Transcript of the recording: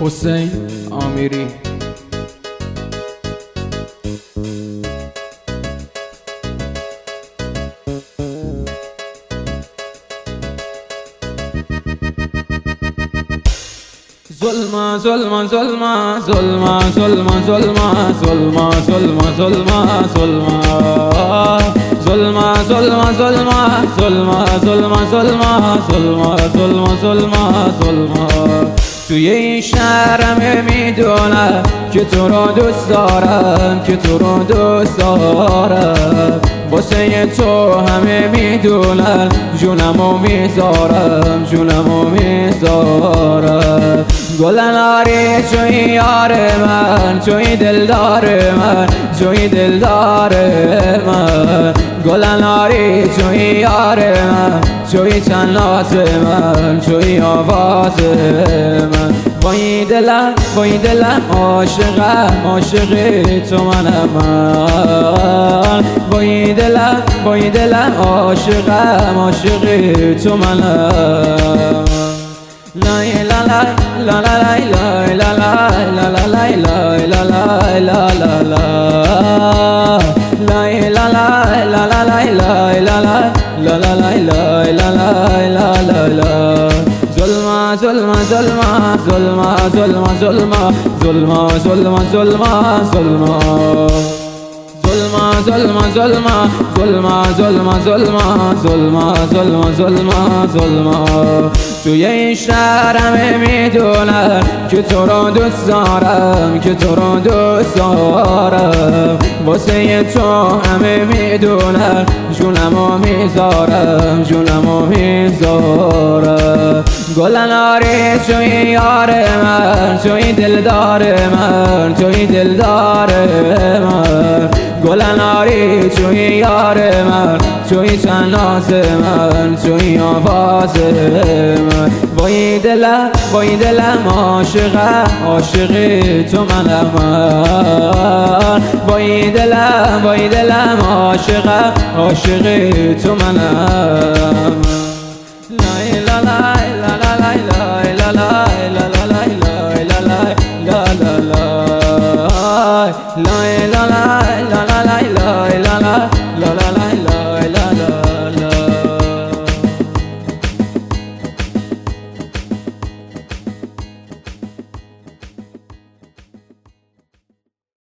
حسین آمیری. ظلم ظلم ظلم ظلم ظلم ظلم ظلم ظلم ظلم ظلم ظلم ظلم ظلم ظلم ظلم ظلم ظلم ظلم ظلم توی این شهرم میدونم که تو رو دوست دارم، که تو رو دوست دارم. واسه تو همه میدونن جونمو میذارم، جونمو میذارم. گلناری توی یار من، توی دلدار من، توی دلدار من. گلناری توی یار من، توی تنات من، توی آواز من. وای دلم وای دلم عاشقم، عاشق تو منم من. وای دلم وای دلم عاشقم، عاشق تو منم. لا لا لا لا لا لا لا لا لا لا لا لا لا لا لا لا لا لا. ظلم ظلم ظلم ظلم ظلم ظلم ظلم ظلم ظلم ظلم ظلم ظلم ظلم ظلم ظلم ظلم ظلم ظلم ظلم توی این شهرم میدونم که تو رو دوست دارم، که تو رو دوست دارم. واسه تو همه میدونم جونمو میذارم، جونمو میذارم. گلناری توی یار من، توی دلدار من، توی دلدار من. گلناری توی یار من، توی تناز من، توی آواز من. وای دلم وای دلم عاشقم، عاشق تو منم من. وای دلم وای دلم عاشقم، عاشق تو منم. لا لا لا